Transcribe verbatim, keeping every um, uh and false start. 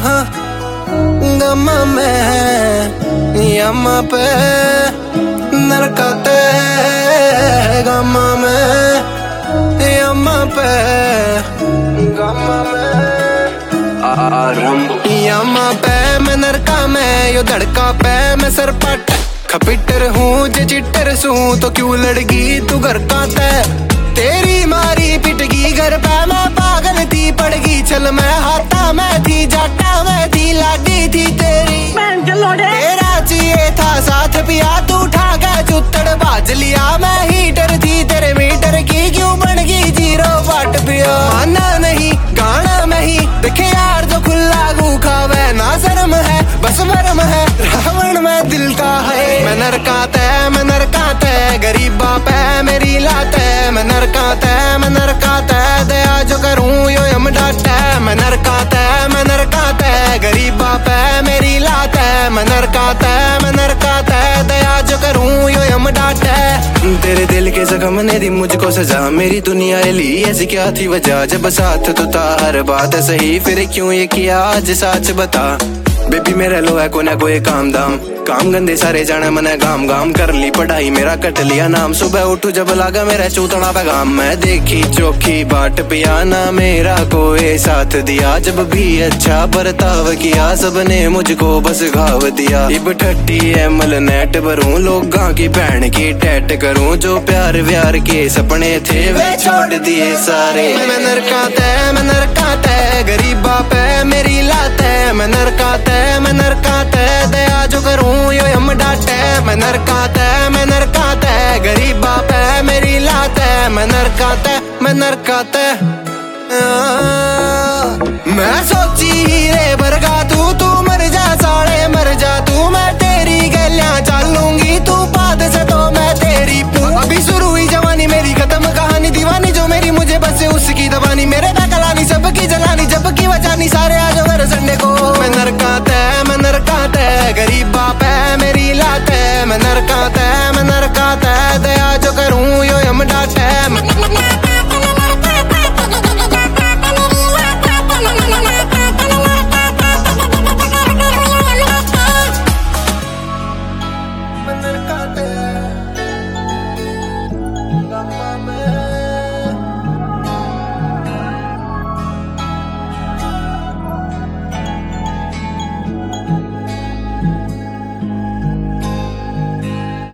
गमा में यमा पे नरकते गमा में यमा पे गमा में यमा पे मैं नरका में यो धड़का पे मैं सरपट खपिटर हूँ जे चिट्टर सू तो क्यों लड़गी तू घर का तय तेरी मारी पिटगी घर पे मैं पागल थी पड़गी चल मैं हाथा में थी जाटा में थी लाडी थी तेरी तेरा चाहिए था साथ पिया तू उठा के चुत्तड़ बाज लिया मैं हीटर थी तेरे मीटर की क्यों बन गई जीरो वाट पिया माना नहीं गाना में ही देखे यार जो खुला गूखा वह ना शर्म है बस मरम है रावण में दिल का है मैं नरकाते मैं नरकाते गरीबा पे मेरी लाते मैं नरकाते मैं नरकाते दया जो करूं यो यम डाटे मैं नरकाते मैं नरकाते गरीबा पे मेरी लाते मैं नरकाते मैं नरकाते दया जो करूं यो यम डाटे तेरे दिल के जख्म ने दी मुझको सजा मेरी दुनिया ली ऐसी क्या थी वजह जब साथ तो था हर बात सही फिर क्यों ये किया आज सच बता बेबी मेरा लो है को ना कोई काम दाम काम गंदे सारे जाने मने गाम गाम कर ली पढ़ाई मेरा कट लिया नाम सुबह उठू जब लागा मेरा चूतड़ा पैगाम मैं देखी चौखी बाट पिया ना मेरा कोई साथ दिया जब भी अच्छा बर्ताव किया सबने मुझको बस घाव दिया इब ठट्टी है मल नेट भरूं लोगां की बहन की टैट करूं जो प्यार व्यार के सपने थे वे छोड़ दिए सारे मैं नरकाते मैं नरकाते गरीबा पे मेरी लाते मैं नरकाते मैं नरकाते दया जो करूं यो यम डाटे मैं नरकाते मैं नरकाते गरीबा पे मेरी लाते मैं नरकाते मैं नरकाते मैं सोची हीरे बरगा